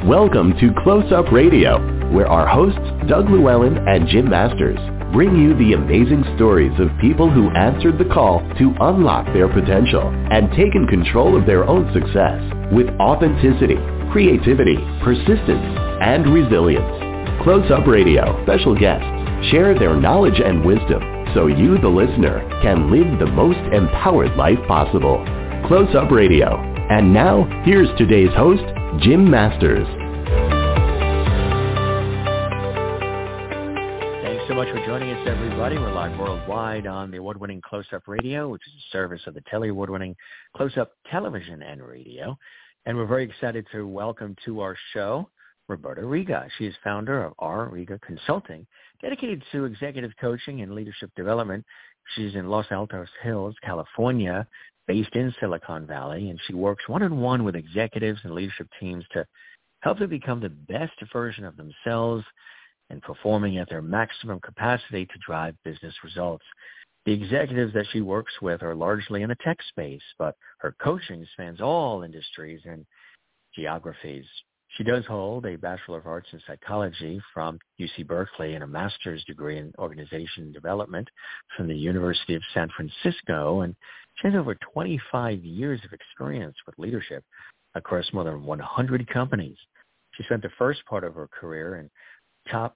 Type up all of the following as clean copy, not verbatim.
Welcome to Close Up Radio, where our hosts, Doug Llewellyn and Jim Masters, bring you the amazing stories of people who answered the call to unlock their potential and taken control of their own success with authenticity, creativity, persistence, and resilience. Close Up Radio special guests share their knowledge and wisdom so you, the listener, can live the most empowered life possible. Close Up Radio. And now, here's today's host, Jim Masters. Thanks so much for joining us, everybody. We're live worldwide on the award-winning Close-Up Radio, which is a service of the award-winning Close-Up Television and Radio. And we're very excited to welcome to our show Roberta Riga. She is founder of R. Riga Consulting, dedicated to executive coaching and leadership development. She's in Los Altos Hills, California, based in Silicon Valley, and she works one-on-one with executives and leadership teams to help them become the best version of themselves and performing at their maximum capacity to drive business results. The executives that she works with are largely in the tech space, but her coaching spans all industries and geographies. She does hold a Bachelor of Arts in Psychology from UC Berkeley and a master's degree in Organization Development from the University of San Francisco, and she has over 25 years of experience with leadership across more than 100 companies. She spent the first part of her career in top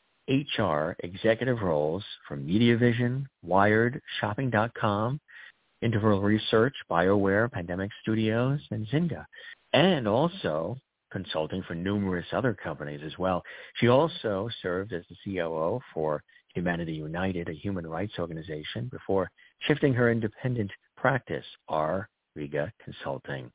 HR executive roles from MediaVision, Wired, Shopping.com, Interval Research, BioWare, Pandemic Studios, and Zynga, and also consulting for numerous other companies as well. She also served as the COO for Humanity United, a human rights organization, before shifting her independent practice, R. Riga Consulting.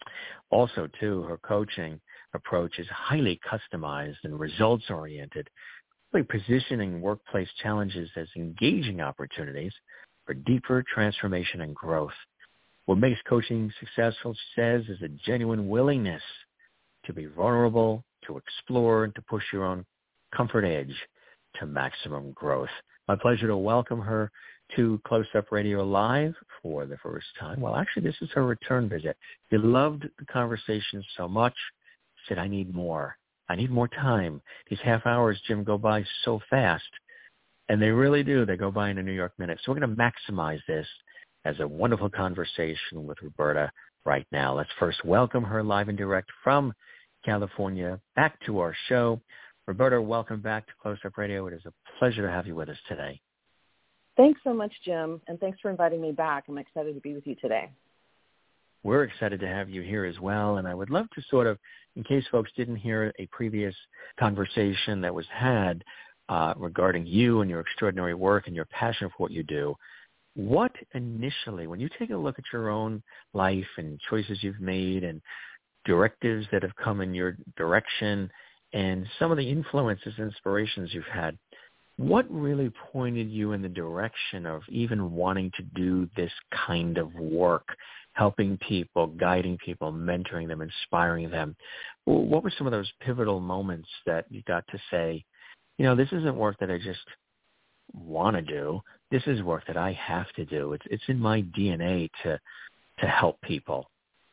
Also, too, her coaching approach is highly customized and results-oriented, really positioning workplace challenges as engaging opportunities for deeper transformation and growth. What makes coaching successful, she says, is a genuine willingness to be vulnerable, to explore, and to push your own comfort edge to maximum growth. My pleasure to welcome her to Close Up Radio Live for the first time. Well, actually, this is her return visit. She loved the conversation so much, she said, I need more. I need more time. These half hours, Jim, go by so fast, and they really do. They go by in a New York minute. So we're going to maximize this as a wonderful conversation with Roberta right now. Let's first welcome her live and direct from California back to our show. Roberta, welcome back to Close Up Radio. It is a pleasure to have you with us today. Thanks so much, Jim, and thanks for inviting me back. I'm excited to be with you today. We're excited to have you here as well, and I would love to sort of, in case folks didn't hear a previous conversation that was had regarding you and your extraordinary work and your passion for what you do, what initially, when you take a look at your own life and choices you've made and directives that have come in your direction and some of the influences, inspirations you've had, what really pointed you in the direction of even wanting to do this kind of work, helping people, guiding people, mentoring them, inspiring them? What were some of those pivotal moments that you got to say, you know, this isn't work that I just want to do. This is work that I have to do. It's in my DNA to help people.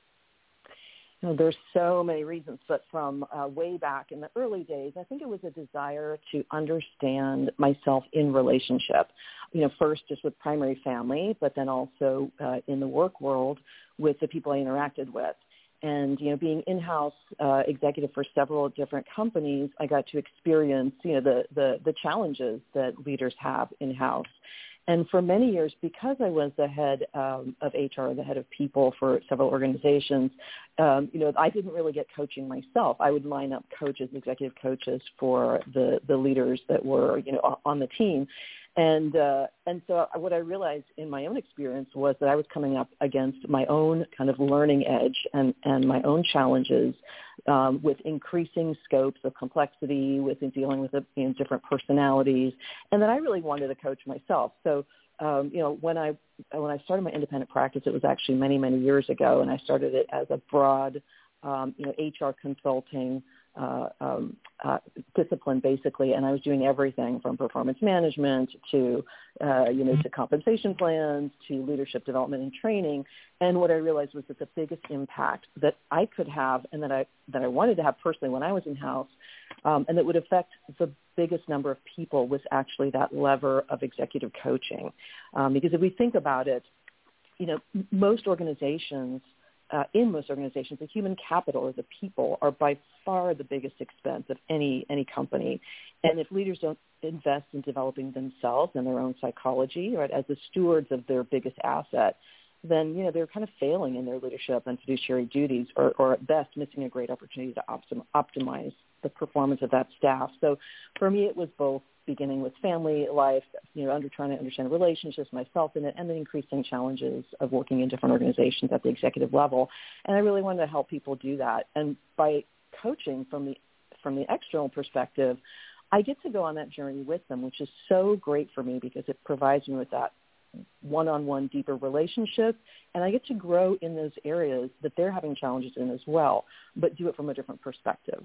You know, there's so many reasons, but from way back in the early days, I think it was a desire to understand myself in relationship. You know, first just with primary family, but then also in the work world with the people I interacted with. And, you know, being in-house executive for several different companies, I got to experience, you know, the challenges that leaders have in-house. And for many years, because I was the head of HR, the head of people for several organizations, you know, I didn't really get coaching myself. I would line up coaches, executive coaches for the leaders that were, you know, on the team. And so what I realized in my own experience was that I was coming up against my own kind of learning edge and my own challenges with increasing scopes of complexity, with dealing with you know, different personalities, and that I really wanted to coach myself. So, you know, when I started my independent practice, it was actually many, many years ago, and I started it as a broad, you know, HR consulting discipline basically, and I was doing everything from performance management to to compensation plans to leadership development and training. And what I realized was that the biggest impact that I could have and that I wanted to have personally when I was in-house and that would affect the biggest number of people was actually that lever of executive coaching. Because if we think about it, most organizations, the human capital of the people are by far the biggest expense of any company. And if leaders don't invest in developing themselves and their own psychology, right, as the stewards of their biggest asset, then, they're kind of failing in their leadership and fiduciary duties, or at best missing a great opportunity to optimize the performance of that staff. So for me, it was both beginning with family life, trying to understand relationships, myself in it, and the increasing challenges of working in different organizations at the executive level. And I really wanted to help people do that. And by coaching from the external perspective, I get to go on that journey with them, which is so great for me because it provides me with that one-on-one deeper relationship, and I get to grow in those areas that they're having challenges in as well, but do it from a different perspective.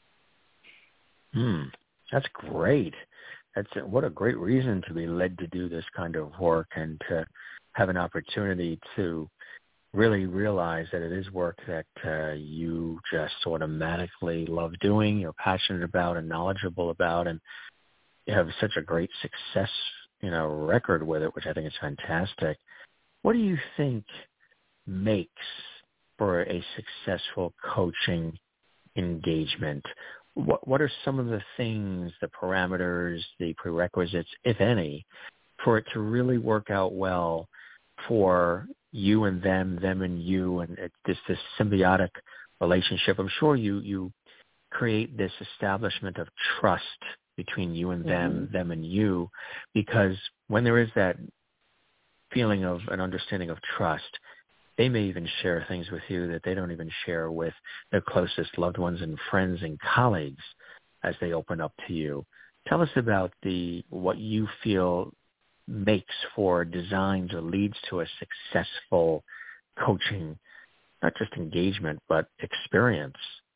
That's great. What a great reason to be led to do this kind of work and to have an opportunity to really realize that it is work that you just automatically love doing, you're passionate about and knowledgeable about, and you have such a great success, record with it, which I think is fantastic. What do you think makes for a successful coaching engagement? What are some of the things, the parameters, the prerequisites, if any, for it to really work out well for you and them and you, and this symbiotic relationship? I'm sure you create this establishment of trust between you and them, them and you, because when there is that feeling of an understanding of trust, they may even share things with you that they don't even share with their closest loved ones and friends and colleagues as they open up to you. Tell us about what you feel makes for designs or leads to a successful coaching, not just engagement, but experience.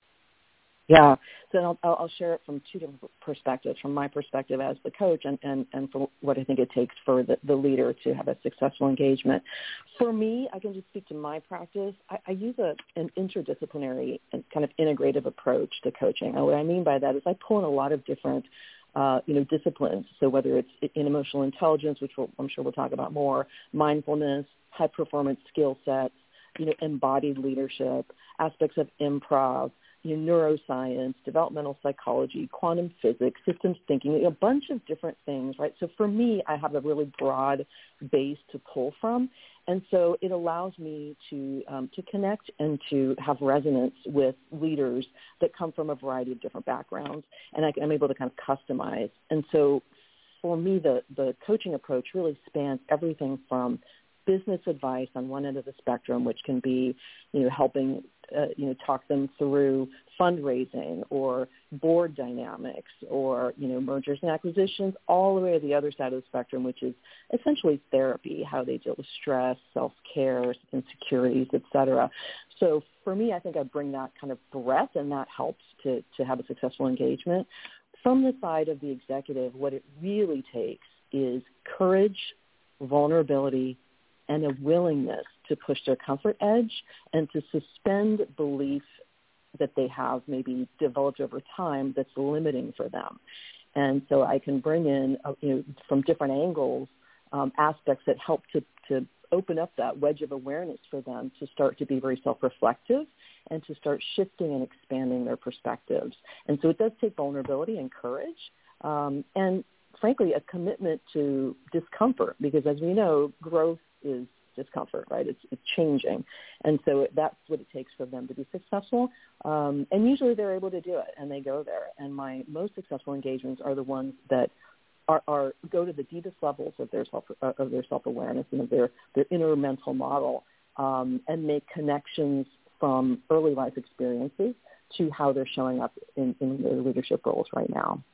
Yeah, so I'll share it from two different perspectives, from my perspective as the coach and for what I think it takes for the leader to have a successful engagement. For me, I can just speak to my practice. I use an interdisciplinary and kind of integrative approach to coaching. And what I mean by that is I pull in a lot of different disciplines. So whether it's in emotional intelligence, which I'm sure we'll talk about more, mindfulness, high performance skill sets, embodied leadership, aspects of improv, neuroscience, developmental psychology, quantum physics, systems thinking, a bunch of different things, right? So for me, I have a really broad base to pull from. And so it allows me to connect and to have resonance with leaders that come from a variety of different backgrounds, and I'm able to kind of customize. And so for me, the coaching approach really spans everything from business advice on one end of the spectrum, which can be, helping, talk them through fundraising or board dynamics or, mergers and acquisitions, all the way to the other side of the spectrum, which is essentially therapy, how they deal with stress, self-care, insecurities, et cetera. So for me, I think I bring that kind of breadth, and that helps to have a successful engagement. From the side of the executive, what it really takes is courage, vulnerability, and a willingness to push their comfort edge and to suspend belief that they have maybe developed over time that's limiting for them. And so I can bring in, from different angles, aspects that help to open up that wedge of awareness for them to start to be very self-reflective and to start shifting and expanding their perspectives. And so it does take vulnerability and courage, and frankly, a commitment to discomfort, because as we know, growth is discomfort, right? It's changing. And so that's what it takes for them to be successful. And usually they're able to do it, and they go there. And my most successful engagements are the ones that are go to the deepest levels of their self-awareness and of their inner mental model, and make connections from early life experiences to how they're showing up in their leadership roles right now.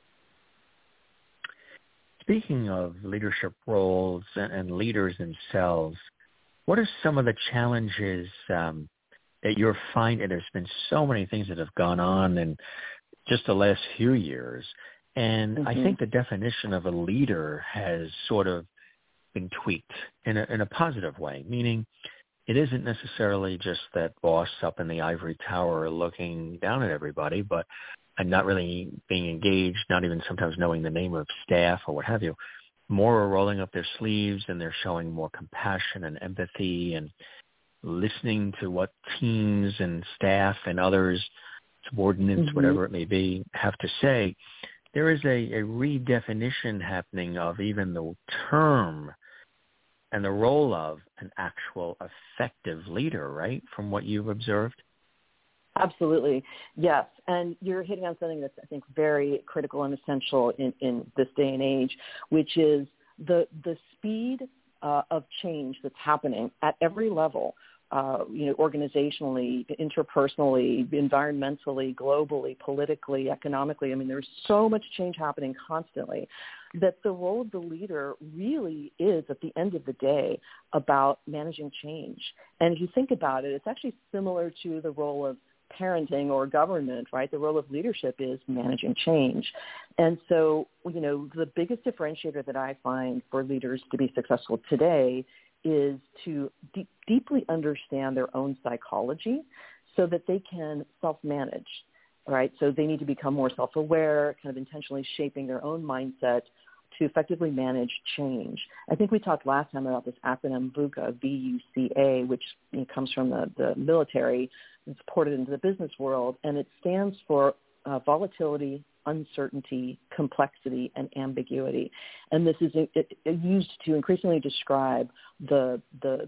Speaking of leadership roles and leaders themselves, what are some of the challenges that that you're finding? There's been so many things that have gone on in just the last few years. And I think the definition of a leader has sort of been tweaked in a positive way, meaning it isn't necessarily just that boss up in the ivory tower looking down at everybody, but and not really being engaged, not even sometimes knowing the name of staff or what have you. More are rolling up their sleeves and they're showing more compassion and empathy and listening to what teams and staff and others, subordinates, whatever it may be, have to say. There is a redefinition happening of even the term and the role of an actual effective leader, right, from what you've observed? Absolutely. Yes. And you're hitting on something that's, I think, very critical and essential in this day and age, which is the speed of change that's happening at every level, organizationally, interpersonally, environmentally, globally, politically, economically. I mean, there's so much change happening constantly that the role of the leader really is, at the end of the day, about managing change. And if you think about it, it's actually similar to the role of parenting or government, right? The role of leadership is managing change. And so, the biggest differentiator that I find for leaders to be successful today is to deeply understand their own psychology so that they can self-manage, right? So they need to become more self-aware, kind of intentionally shaping their own mindset to effectively manage change. I think we talked last time about this acronym VUCA, V-U-C-A, which comes from the military. It's ported into the business world, and it stands for volatility, uncertainty, complexity, and ambiguity. And this is used to increasingly describe the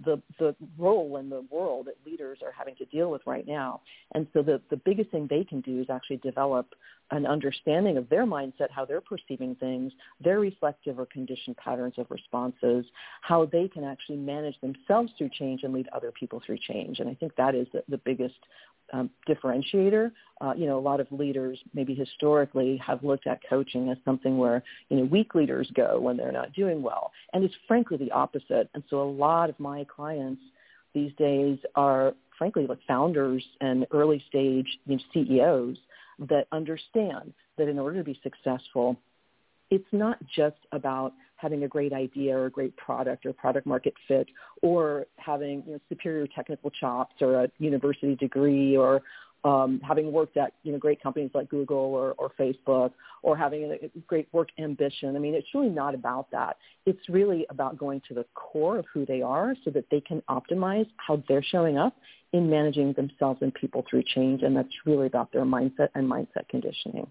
role in the world that leaders are having to deal with right now. And so the biggest thing they can do is actually develop an understanding of their mindset, how they're perceiving things, their reflective or conditioned patterns of responses, how they can actually manage themselves through change and lead other people through change. And I think that is the biggest differentiator. A lot of leaders maybe historically have looked at coaching as something where, weak leaders go when they're not doing well. And it's frankly the opposite. And so a lot of my clients these days are frankly like founders and early stage CEOs that understand that in order to be successful, it's not just about having a great idea or a great product or product market fit or having superior technical chops or a university degree or having worked at great companies like Google or Facebook or having a great work ambition. I mean, it's really not about that. It's really about going to the core of who they are so that they can optimize how they're showing up in managing themselves and people through change, and that's really about their mindset and mindset conditioning.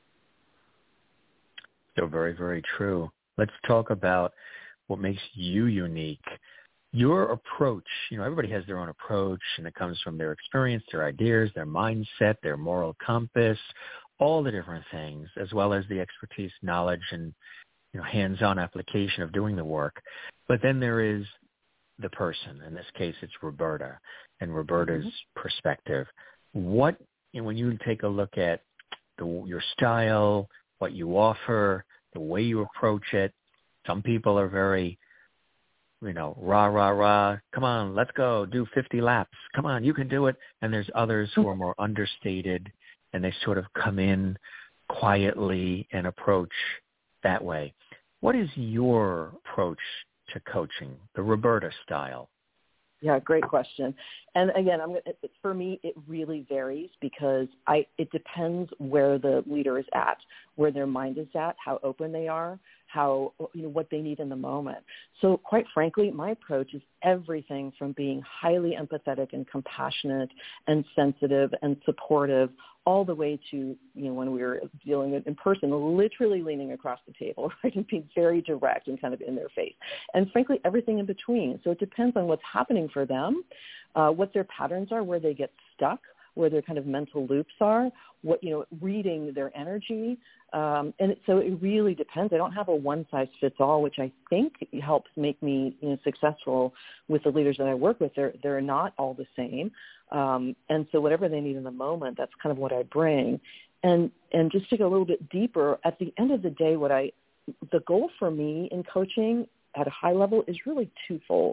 So very, very true. Let's talk about what makes you unique. Your approach, everybody has their own approach, and it comes from their experience, their ideas, their mindset, their moral compass, all the different things, as well as the expertise, knowledge, and hands-on application of doing the work. But then there is the person. In this case, it's Roberta and Roberta's perspective. What, when you take a look at your style, what you offer, the way you approach it, some people are very, rah, rah, rah, come on, let's go, do 50 laps, come on, you can do it. And there's others who are more understated, and they sort of come in quietly and approach that way. What is your approach to coaching, the Roberta style? Yeah, great question. And again, for me, it really varies because it depends where the leader is at, where their mind is at, how open they are, how, what they need in the moment. So quite frankly, my approach is everything from being highly empathetic and compassionate and sensitive and supportive all the way to, when we were dealing in person, literally leaning across the table, right, and being very direct and kind of in their face. And frankly, everything in between. So it depends on what's happening for them, what their patterns are, where they get stuck, where their kind of mental loops are, what, reading their energy. And so it really depends. I don't have a one-size-fits-all, which I think helps make me successful with the leaders that I work with. They're not all the same. And so whatever they need in the moment, that's kind of what I bring. And just to go a little bit deeper, at the end of the day, the goal for me in coaching at a high level is really twofold.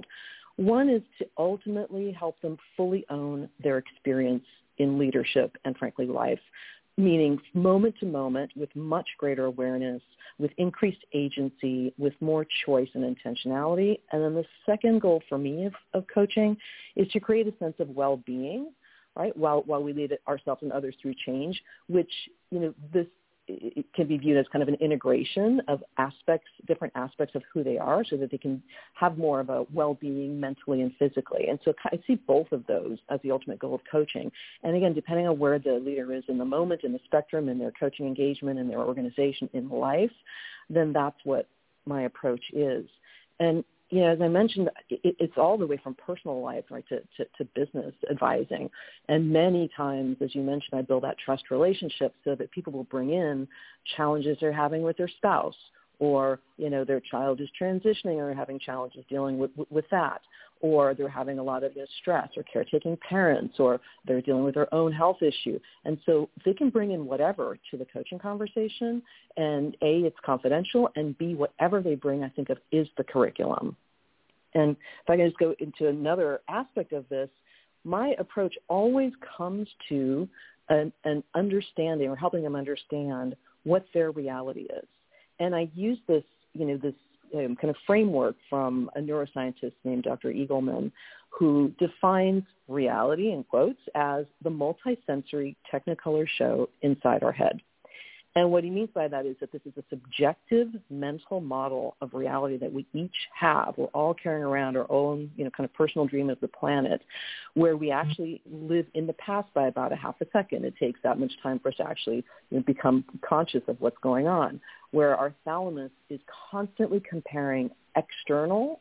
One is to ultimately help them fully own their experience in leadership and, frankly, life, meaning moment to moment with much greater awareness, with increased agency, with more choice and intentionality. And then the second goal for me of coaching is to create a sense of well-being, right, while we lead ourselves and others through change, which, this it can be viewed as kind of an integration of different aspects of who they are, so that they can have more of a well-being mentally and physically. And so I see both of those as the ultimate goal of coaching. And again, depending on where the leader is in the moment, in the spectrum, in their coaching engagement, in their organization, in life, then that's what my approach is. And as I mentioned, it's all the way from personal life, right, to business advising. And many times, as you mentioned, I build that trust relationship so that people will bring in challenges they're having with their spouse, or, their child is transitioning or having challenges dealing with that, or they're having a lot of stress, or caretaking parents, or they're dealing with their own health issue. And so they can bring in whatever to the coaching conversation, and A, it's confidential, and B, whatever they bring, I think of, is the curriculum. And if I can just go into another aspect of this, my approach always comes to an understanding, or helping them understand what their reality is. And I use this, this kind of framework from a neuroscientist named Dr. Eagleman, who defines reality, in quotes, as the multisensory technicolor show inside our head. And what he means by that is that this is a subjective mental model of reality that we each have. We're all carrying around our own, kind of personal dream of the planet, where we actually live in the past by about a half a second. It takes that much time for us to actually become conscious of what's going on, where our thalamus is constantly comparing external,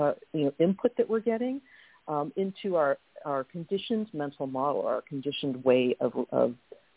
input that we're getting into our conditioned mental model, our conditioned way of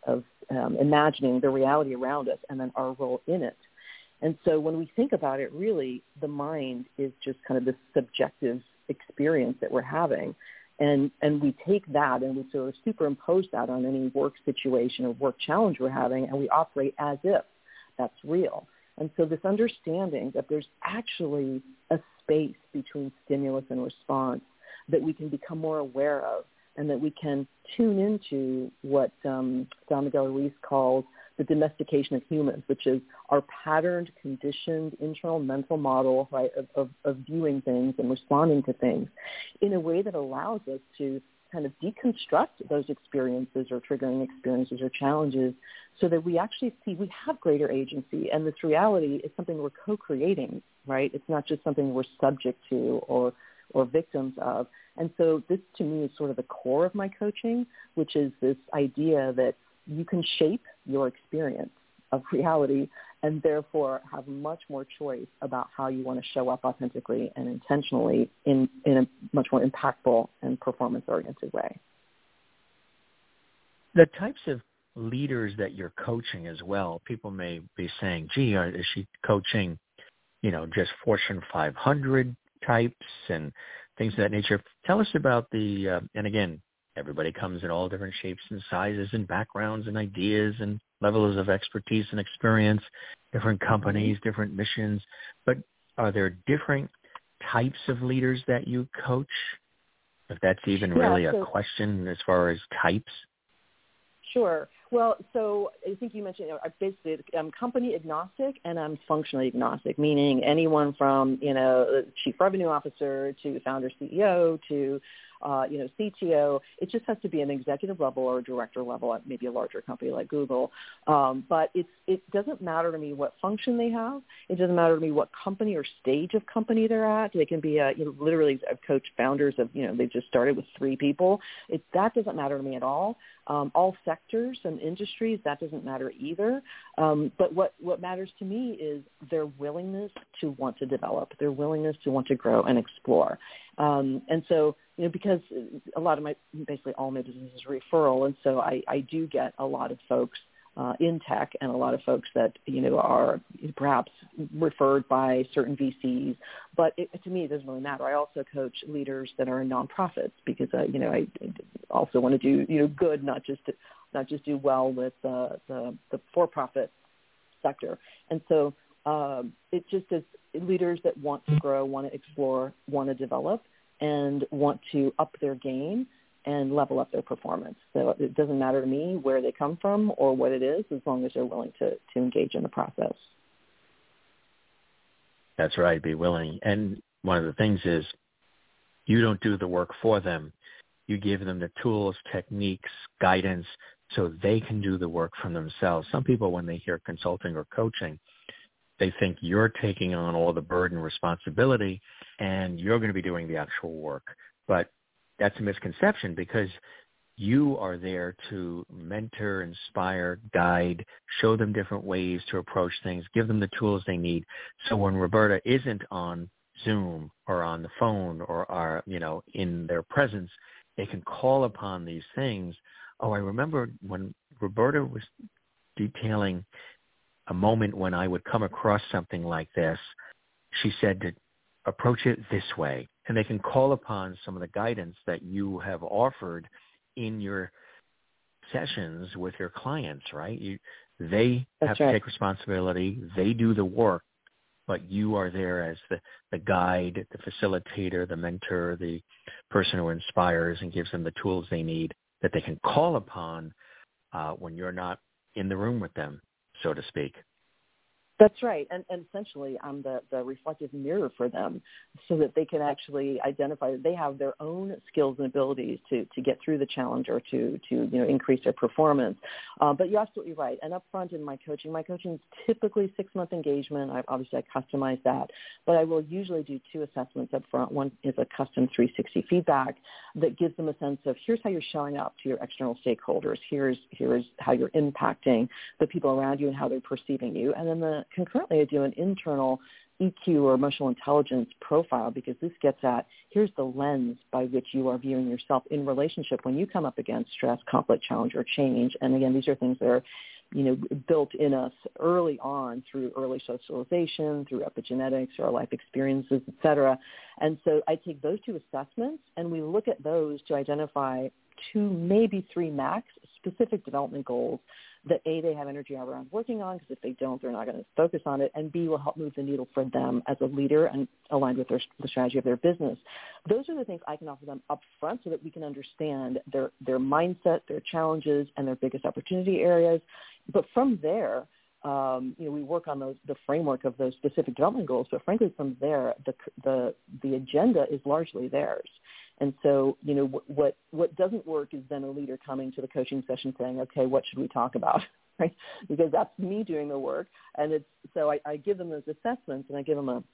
imagining the reality around us, and then our role in it. And so when we think about it, really, the mind is just kind of this subjective experience that we're having. And we take that and we sort of superimpose that on any work situation or work challenge we're having, and we operate as if that's real. And so this understanding that there's actually a space between stimulus and response that we can become more aware of, and that we can tune into what Don Miguel Ruiz calls the domestication of humans, which is our patterned, conditioned, internal mental model, right, of viewing things and responding to things in a way that allows us to kind of deconstruct those experiences or triggering experiences or challenges, so that we actually see we have greater agency, and this reality is something we're co-creating, right? It's not just something we're subject to or victims of. And so this, to me, is sort of the core of my coaching, which is this idea that you can shape your experience of reality and therefore have much more choice about how you want to show up authentically and intentionally in a much more impactful and performance-oriented way. The types of leaders that you're coaching as well, people may be saying, gee, is she coaching, just Fortune 500 types and things of that nature? Tell us about and again, everybody comes in all different shapes and sizes and backgrounds and ideas and levels of expertise and experience, different companies, different missions. But are there different types of leaders that you coach? If that's even really a question as far as types? Sure. Well, so I think you mentioned, basically, I'm company agnostic and I'm functionally agnostic, meaning anyone from, chief revenue officer to founder CEO to, CTO. It just has to be an executive level or a director level at maybe a larger company like Google. But it doesn't matter to me what function they have. It doesn't matter to me what company or stage of company they're at. They can be, literally I've coached founders of, they just started with 3 people. That doesn't matter to me at all. All sectors and industries, that doesn't matter either. But what matters to me is their willingness to want to develop, their willingness to want to grow and explore. And so, because basically all my business is referral, and so I do get a lot of folks in tech and a lot of folks that, are perhaps referred by certain VCs. But to me, it doesn't really matter. I also coach leaders that are in nonprofits because, I also want to do, good, not just do well with the for-profit sector. And so it just is leaders that want to grow, want to explore, want to develop, and want to up their game and level up their performance. So it doesn't matter to me where they come from or what it is, as long as they're willing to engage in the process. That's right, be willing. And one of the things is you don't do the work for them. You give them the tools, techniques, guidance, so they can do the work from themselves. Some people, when they hear consulting or coaching, they think you're taking on all the burden, responsibility, and you're going to be doing the actual work. But that's a misconception, because you are there to mentor, inspire, guide, show them different ways to approach things, give them the tools they need. So when Roberta isn't on Zoom or on the phone or are, in their presence, they can call upon these things. Oh, I remember when Roberta was detailing a moment when I would come across something like this, she said to approach it this way. And they can call upon some of the guidance that you have offered in your sessions with your clients, right? They have to take responsibility. They do the work, but you are there as the guide, the facilitator, the mentor, the person who inspires and gives them the tools they need that they can call upon when you're not in the room with them, so to speak. That's right. And essentially, I'm the reflective mirror for them so that they can actually identify that they have their own skills and abilities to get through the challenge or to increase their performance. But you're absolutely right. And up front in my coaching is typically 6-month engagement. I customize that. But I will usually do 2 assessments up front. One is a custom 360 feedback that gives them a sense of here's how you're showing up to your external stakeholders. Here's how you're impacting the people around you and how they're perceiving you. And then concurrently, I do an internal EQ or emotional intelligence profile, because this gets at here's the lens by which you are viewing yourself in relationship when you come up against stress, conflict, challenge, or change. And again, these are things that are built in us early on through early socialization, through epigenetics, or our life experiences, et cetera. And so I take those 2 assessments and we look at those to identify 2, maybe 3 max specific development goals that A, they have energy around working on, because if they don't, they're not going to focus on it, and B, will help move the needle for them as a leader and aligned with the strategy of their business. Those are the things I can offer them up front so that we can understand their mindset, their challenges, and their biggest opportunity areas. But from there, we work on the framework of those specific development goals. But frankly, from there, the agenda is largely theirs. And so, what doesn't work is then a leader coming to the coaching session saying, okay, what should we talk about? Right? Because that's me doing the work. And so I give them those assessments and I give them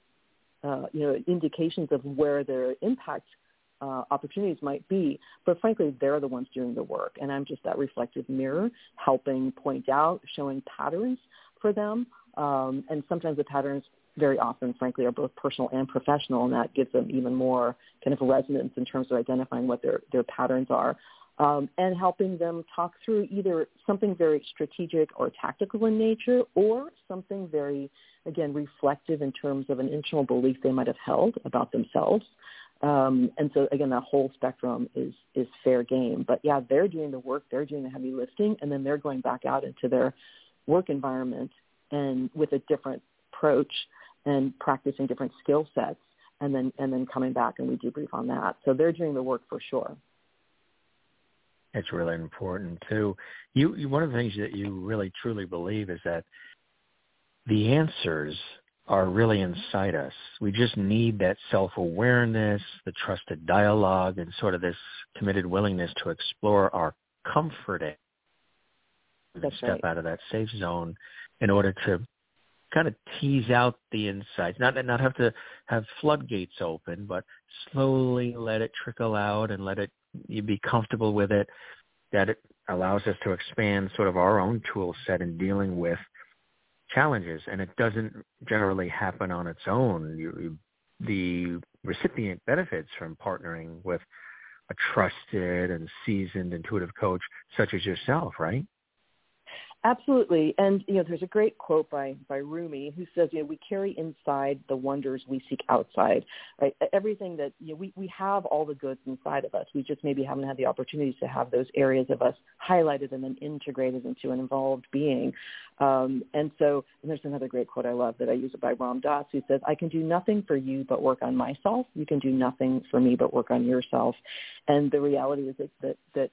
indications of where their impact opportunities might be. But frankly, they're the ones doing the work. And I'm just that reflective mirror, helping point out, showing patterns for them. And sometimes the patterns very often, frankly, are both personal and professional, and that gives them even more kind of resonance in terms of identifying what their patterns are, and helping them talk through either something very strategic or tactical in nature, or something very, again, reflective in terms of an internal belief they might have held about themselves. And so, again, that whole spectrum is fair game. But, yeah, they're doing the work, they're doing the heavy lifting, and then they're going back out into their work environment and with a different approach and practicing different skill sets, and then coming back and we debrief on that. So they're doing the work for sure. It's really important too. You one of the things that you really truly believe is that the answers are really inside us. We just need that self-awareness, the trusted dialogue, and sort of this committed willingness to explore our comfort and step out of that safe zone in order to kind of tease out the insights, not have to have floodgates open, but slowly let it trickle out and you be comfortable with it, that it allows us to expand sort of our own tool set in dealing with challenges. And it doesn't generally happen on its own. The recipient benefits from partnering with a trusted and seasoned intuitive coach such as yourself, right? Absolutely. And, there's a great quote by Rumi who says, we carry inside the wonders we seek outside, right? Everything that, we have all the goods inside of us. We just maybe haven't had the opportunities to have those areas of us highlighted and then integrated into an involved being. And there's another great quote I love that I use by Ram Dass, who says, I can do nothing for you but work on myself. You can do nothing for me but work on yourself. And the reality is that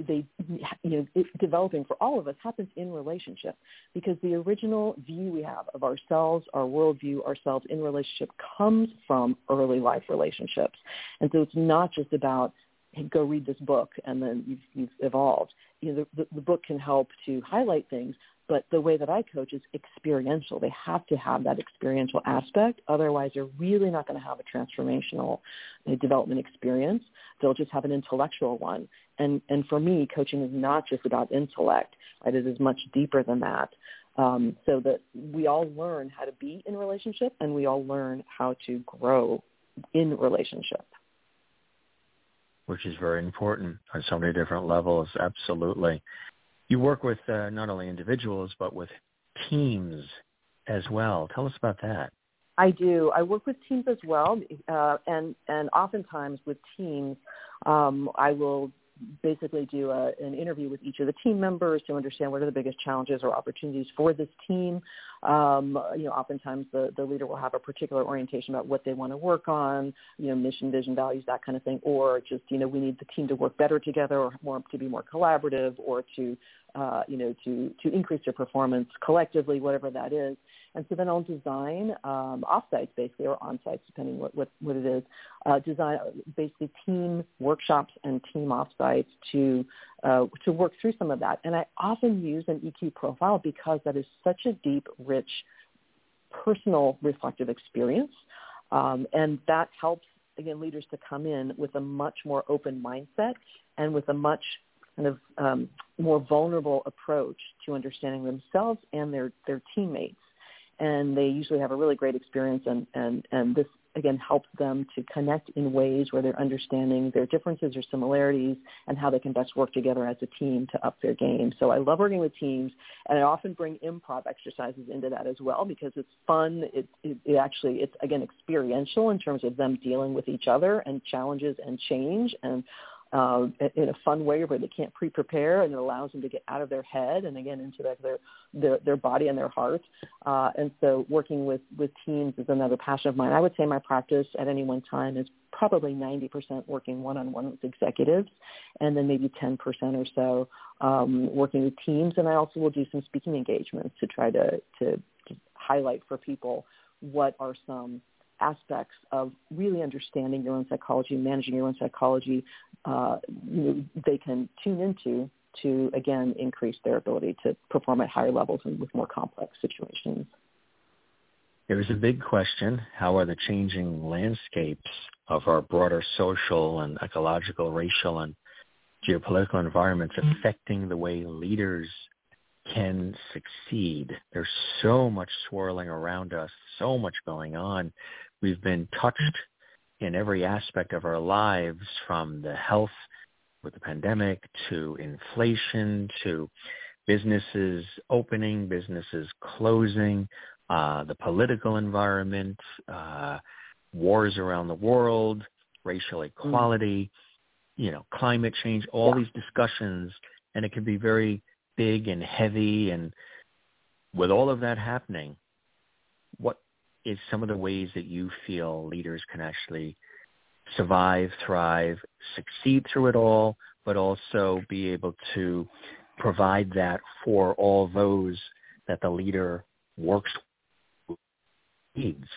developing for all of us happens in relationship, because the original view we have of ourselves, our worldview, ourselves in relationship comes from early life relationships. And so it's not just about, hey, go read this book and then you've evolved. The book can help to highlight things, but the way that I coach is experiential. They have to have that experiential aspect. Otherwise, they're really not going to have a transformational development experience. They'll just have an intellectual one. And for me, coaching is not just about intellect, right? It is much deeper than that. So that we all learn how to be in relationship, and we all learn how to grow in relationship. Which is very important on so many different levels. Absolutely. You work with not only individuals, but with teams as well. Tell us about that. I do. I work with teams as well. And oftentimes with teams, I will basically do an interview with each of the team members to understand what are the biggest challenges or opportunities for this team. Oftentimes the leader will have a particular orientation about what they want to work on, mission, vision, values, that kind of thing, or just, we need the team to work better together, or to be more collaborative, or to increase their performance collectively, whatever that is. And so then I'll design off-sites, basically, or on-sites, depending what it is, design basically team workshops and team off-sites to work through some of that. And I often use an EQ profile because that is such a deep, rich, personal, reflective experience. And that helps, again, leaders to come in with a much more open mindset and with a much kind of more vulnerable approach to understanding themselves and their teammates. And they usually have a really great experience, and this, again, helps them to connect in ways where they're understanding their differences or similarities and how they can best work together as a team to up their game. So I love working with teams, and I often bring improv exercises into that as well because it's fun. It's, again, experiential in terms of them dealing with each other and challenges and change, and in a fun way where they can't pre-prepare, and it allows them to get out of their head and, again, into their body and their heart. And so working with teams is another passion of mine. I would say my practice at any one time is probably 90% working one-on-one with executives, and then maybe 10% or so working with teams. And I also will do some speaking engagements to try to highlight for people what are some aspects of really understanding your own psychology, managing your own psychology, they can tune into to, again, increase their ability to perform at higher levels and with more complex situations. There's a big question. How are the changing landscapes of our broader social and ecological, racial, and geopolitical environments affecting the way leaders can succeed? There's so much swirling around us, so much going on. We've been touched in every aspect of our lives, from the health with the pandemic to inflation to businesses opening, businesses closing, the political environment, wars around the world, racial equality, climate change, all these discussions, and it can be very big and heavy. And with all of that happening, what is some of the ways that you feel leaders can actually survive, thrive, succeed through it all, but also be able to provide that for all those that the leader works with needs?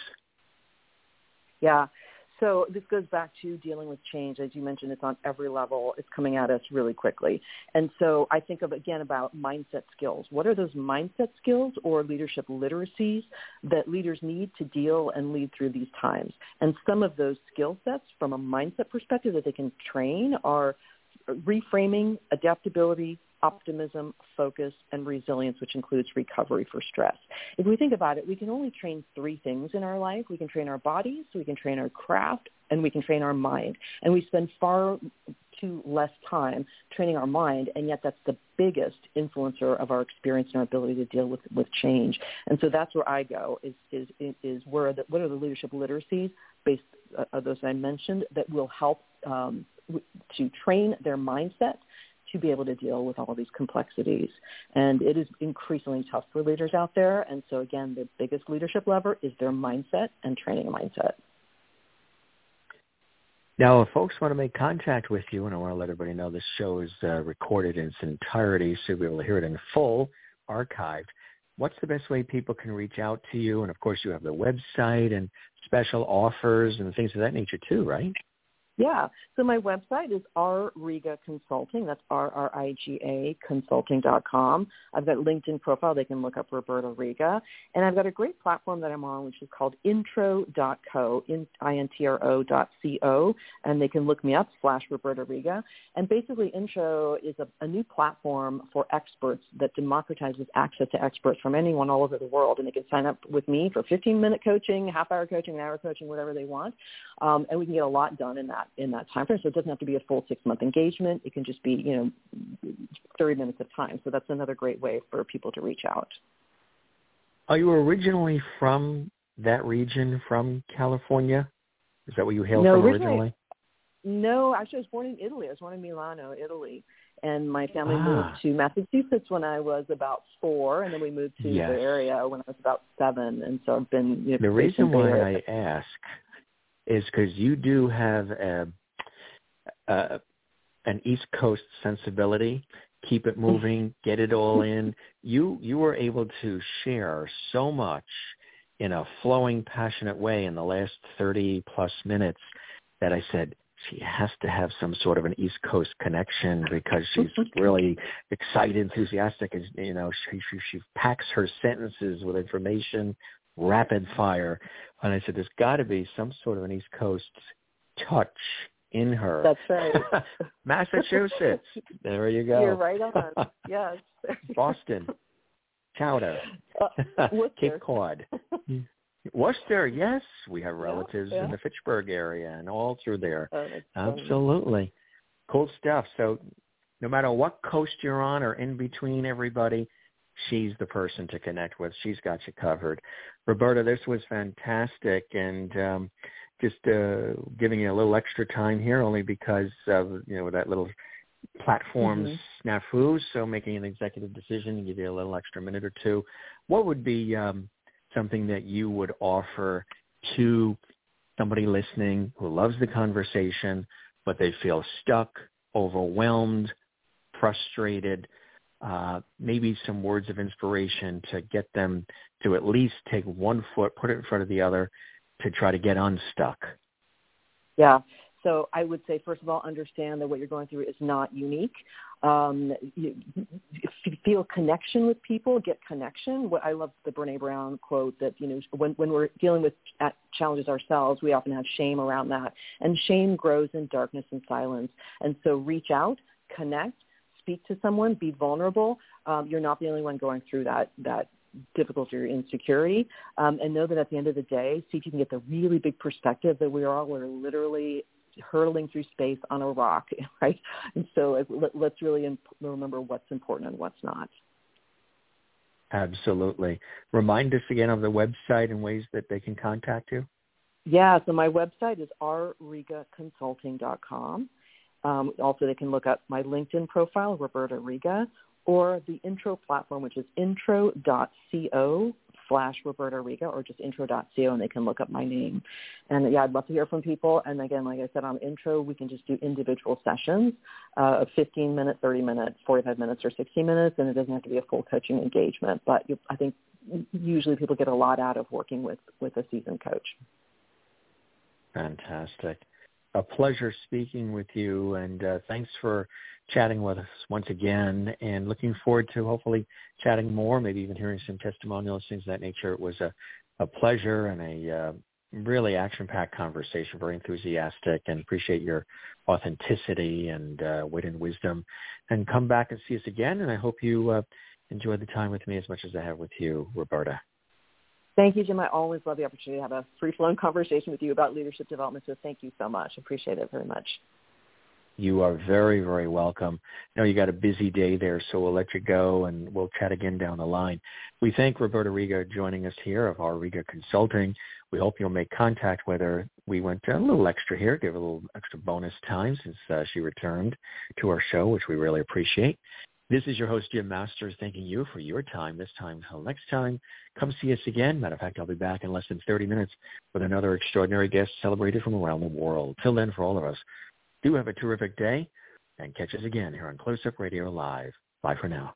Yeah. So this goes back to dealing with change. As you mentioned, it's on every level. It's coming at us really quickly. And so I think about mindset skills. What are those mindset skills or leadership literacies that leaders need to deal and lead through these times? And some of those skill sets from a mindset perspective that they can train are reframing, adaptability, optimism, focus, and resilience, which includes recovery for stress. If we think about it, we can only train three things in our life. We can train our bodies, we can train our craft, and we can train our mind. And we spend far too less time training our mind, and yet that's the biggest influencer of our experience and our ability to deal with change. And so that's where I go, is what are the leadership literacies based of those I mentioned that will help to train their mindset to be able to deal with all of these complexities. And it is increasingly tough for leaders out there. And so, again, the biggest leadership lever is their mindset and training a mindset. Now, if folks want to make contact with you, and I want to let everybody know this show is recorded in its entirety, so you'll be able to hear it in full, archived, what's the best way people can reach out to you? And, of course, you have the website and special offers and things of that nature, too, right? Yeah. So my website is rriga Consulting. That's RRIGA Consulting.com. I've got a LinkedIn profile. They can look up Roberta Riga. And I've got a great platform that I'm on, which is called intro.co, intro.co. And they can look me up, /Roberta Riga. And basically, Intro is a new platform for experts that democratizes access to experts from anyone all over the world. And they can sign up with me for 15-minute coaching, half-hour coaching, an hour coaching, whatever they want. And we can get a lot done in that time frame. So it doesn't have to be a full 6-month engagement. It can just be, 30 minutes of time. So that's another great way for people to reach out. Are you originally from that region, from California? Is that where you hailed from originally? No, actually I was born in Italy. I was born in Milano, Italy. And my family moved to Massachusetts when I was about 4, and then we moved to the area when I was about 7. And so I've been, the reason why I ask is because you do have an East Coast sensibility. Keep it moving, get it all in. You were able to share so much in a flowing, passionate way in the last 30-plus minutes that I said, she has to have some sort of an East Coast connection because she's really excited, enthusiastic. She packs her sentences with information, rapid fire. And I said, there's got to be some sort of an East Coast touch in her. That's right. Massachusetts. There you go. You're right on. Yes. Boston. Chowder. Cape Cod. Worcester, yes. We have relatives in the Fitchburg area and all through there. Oh, absolutely. Cool stuff. So no matter what coast you're on or in between everybody, she's the person to connect with. She's got you covered. Roberta, this was fantastic, and just giving you a little extra time here only because of, that little platform snafu, so making an executive decision and give you a little extra minute or two. What would be something that you would offer to somebody listening who loves the conversation, but they feel stuck, overwhelmed, frustrated, maybe some words of inspiration to get them to at least take one foot, put it in front of the other to try to get unstuck? Yeah. So I would say, first of all, understand that what you're going through is not unique. You feel connection with people, get connection. I love the Brene Brown quote that, when we're dealing with challenges ourselves, we often have shame around that. And shame grows in darkness and silence. And so reach out, connect, speak to someone, be vulnerable. You're not the only one going through that difficulty or insecurity. And know that at the end of the day, see if you can get the really big perspective that we're literally hurtling through space on a rock, right? And so let's really remember what's important and what's not. Absolutely. Remind us again of the website and ways that they can contact you. Yeah, so my website is rrigaconsulting.com. Also, they can look up my LinkedIn profile, Roberta Riga, or the Intro platform, which is intro.co/Roberta Riga, or just intro.co, and they can look up my name. And I'd love to hear from people. And again, like I said, on Intro, we can just do individual sessions of 15 minutes, 30 minutes, 45 minutes, or 60 minutes, and it doesn't have to be a full coaching engagement. But I think usually people get a lot out of working with a seasoned coach. Fantastic. A pleasure speaking with you, and thanks for chatting with us once again, and looking forward to hopefully chatting more, maybe even hearing some testimonials, things of that nature. It was a pleasure and a really action-packed conversation, very enthusiastic, and appreciate your authenticity and wit and wisdom. And come back and see us again, and I hope you enjoyed the time with me as much as I have with you, Roberta. Thank you, Jim. I always love the opportunity to have a free-flowing conversation with you about leadership development, so thank you so much. Appreciate it very much. You are very, very welcome. I know you got a busy day there, so we'll let you go, and we'll chat again down the line. We thank Roberta Riga joining us here of our Riga Consulting. We hope you'll make contact with her. We went a little extra here, give a little extra bonus time since she returned to our show, which we really appreciate. This is your host, Jim Masters, thanking you for your time this time. Until next time, come see us again. Matter of fact, I'll be back in less than 30 minutes with another extraordinary guest celebrated from around the world. Till then, for all of us, do have a terrific day, and catch us again here on Close Up Radio Live. Bye for now.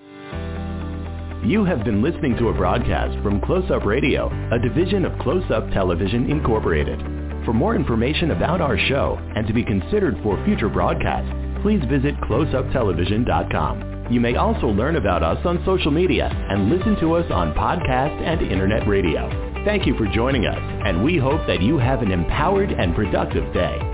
You have been listening to a broadcast from Close Up Radio, a division of Close Up Television Incorporated. For more information about our show and to be considered for future broadcasts, please visit closeuptelevision.com. You may also learn about us on social media and listen to us on podcast and internet radio. Thank you for joining us, and we hope that you have an empowered and productive day.